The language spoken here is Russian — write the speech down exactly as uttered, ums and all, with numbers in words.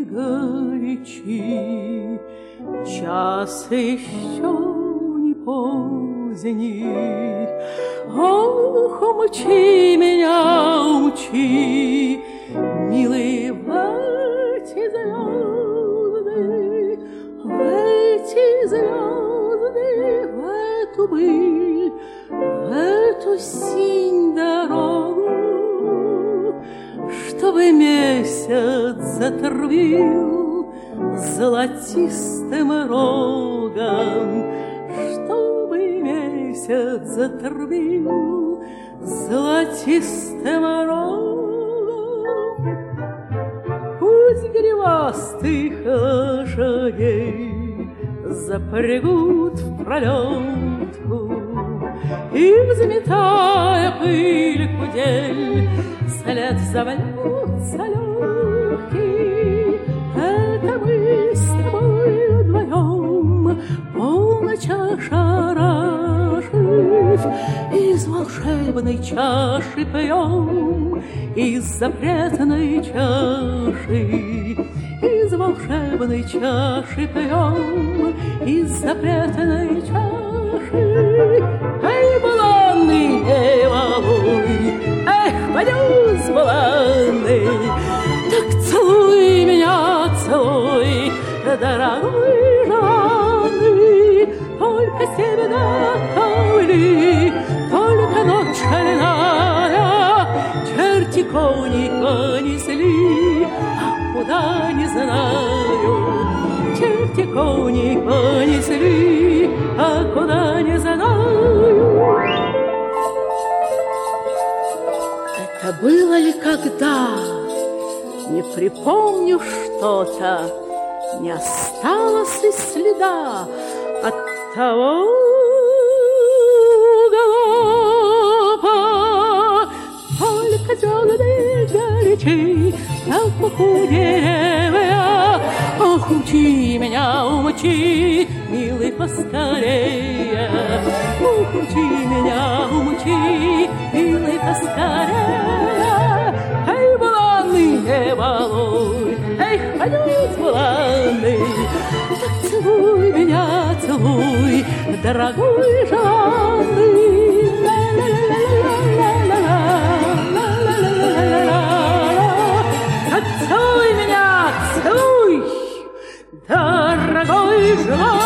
горячи, час еще не поздний. Ох, умчи меня, умчи, милый, в эти звезды, в эти звезды, в эту быль, в эту синь дорогу, чтобы месяц затрубил золотистым рогом, чтобы месяц затрубил золотистым рогом. Пусть гривастых лошадей запрягут в пролетку, и, взметая пыль кудель, след завалются легкий. Это мы с тобой вдвоем полночь ошарашив, из волшебной чаши пьем, из запретной чаши, из волшебной чаши пьем, из запретной чаши. Эй, буланный, эй, малой, эх, пойдем с буланной, так целуй меня, целуй, дорогой желанный, только северная кавли, только ночь шальная, черти кони понесли, а куда не знаю, черти кони понесли, а куда не знаю. Это было ли когда? Не припомню что-то, не осталось и следа от того галопа. Только зеленые горячи на пуху деревья. Ох, умчи меня, умчи, милый, поскорее. Ох, умчи меня, умчи, милый, поскорее. Эй, буланный, эй, малой, эх, пойдет буланный, так целуй меня, целуй, дорогой желанный. Целуй меня, целуй, дорогой желанный.